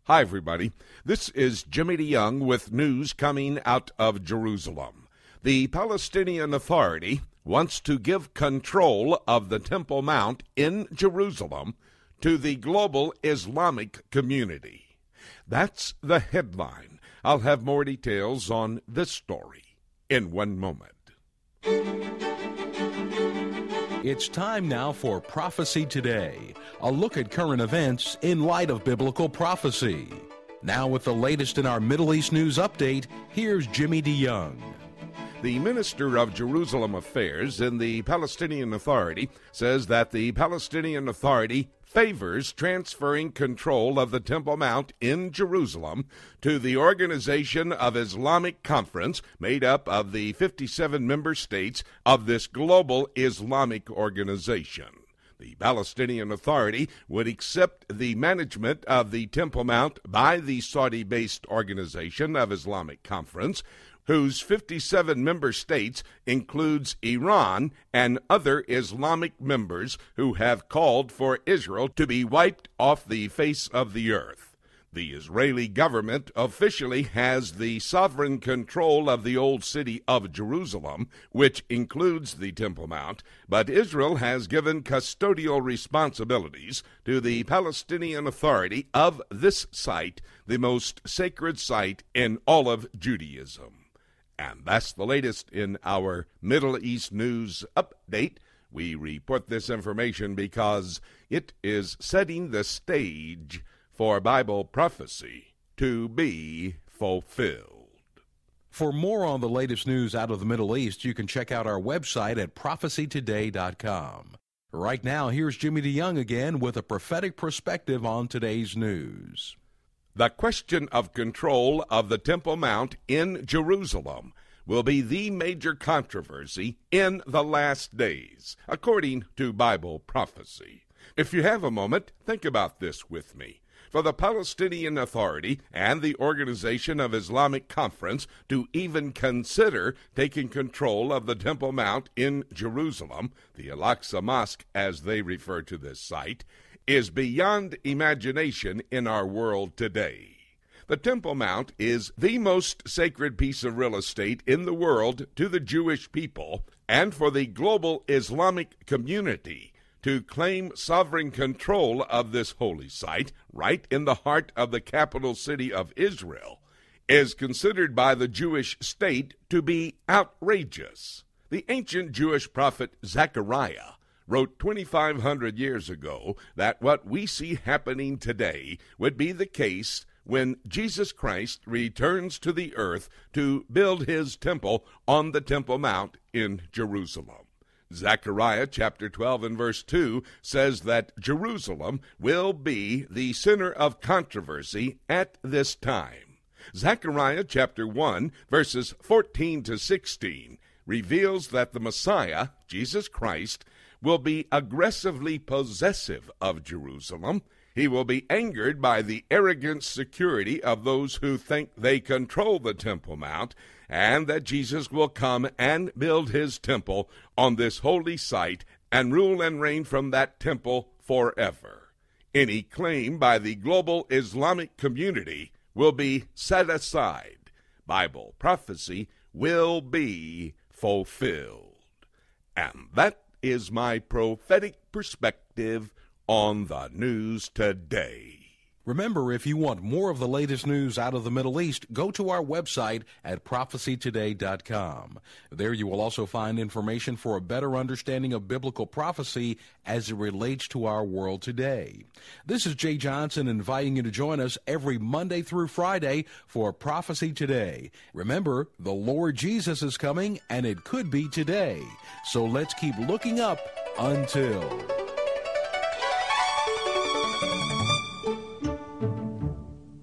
Hi, everybody. This is Jimmy DeYoung with news coming out of Jerusalem. The Palestinian Authority wants to give control of the Temple Mount in Jerusalem to the global Islamic community. That's the headline. I'll have more details on this story in one moment. It's time now for Prophecy Today, a look at current events in light of biblical prophecy. Now with the latest in our Middle East news update, here's Jimmy DeYoung. The Minister of Jerusalem Affairs in the Palestinian Authority says that the Palestinian Authority favors transferring control of the Temple Mount in Jerusalem to the Organization of Islamic Conference, made up of the 57 member states of this global Islamic organization. The Palestinian Authority would accept the management of the Temple Mount by the Saudi-based Organization of Islamic Conference, whose 57 member states includes Iran and other Islamic members who have called for Israel to be wiped off the face of the earth. The Israeli government officially has the sovereign control of the Old City of Jerusalem, which includes the Temple Mount, but Israel has given custodial responsibilities to the Palestinian Authority of this site, the most sacred site in all of Judaism. And that's the latest in our Middle East news update. We report this information because it is setting the stage for Bible prophecy to be fulfilled. For more on the latest news out of the Middle East, you can check out our website at prophecytoday.com. Right now, here's Jimmy DeYoung again with a prophetic perspective on today's news. The question of control of the Temple Mount in Jerusalem will be the major controversy in the last days, according to Bible prophecy. If you have a moment, think about this with me. For the Palestinian Authority and the Organization of Islamic Conference to even consider taking control of the Temple Mount in Jerusalem, the Al-Aqsa Mosque as they refer to this site, is beyond imagination in our world today. The Temple Mount is the most sacred piece of real estate in the world to the Jewish people, and for the global Islamic community to claim sovereign control of this holy site right in the heart of the capital city of Israel is considered by the Jewish state to be outrageous. The ancient Jewish prophet Zechariah wrote 2,500 years ago that what we see happening today would be the case when Jesus Christ returns to the earth to build his temple on the Temple Mount in Jerusalem. Zechariah chapter 12 and verse 2 says that Jerusalem will be the center of controversy at this time. Zechariah chapter 1 verses 14 to 16 reveals that the Messiah, Jesus Christ, will be aggressively possessive of Jerusalem. He will be angered by the arrogant security of those who think they control the Temple Mount, and that Jesus will come and build his temple on this holy site and rule and reign from that temple forever. Any claim by the global Islamic community will be set aside. Bible prophecy will be fulfilled. And that is my prophetic perspective on the news today. Remember, if you want more of the latest news out of the Middle East, go to our website at prophecytoday.com. There you will also find information for a better understanding of biblical prophecy as it relates to our world today. This is Jay Johnson inviting you to join us every Monday through Friday for Prophecy Today. Remember, the Lord Jesus is coming, and it could be today. So let's keep looking up until...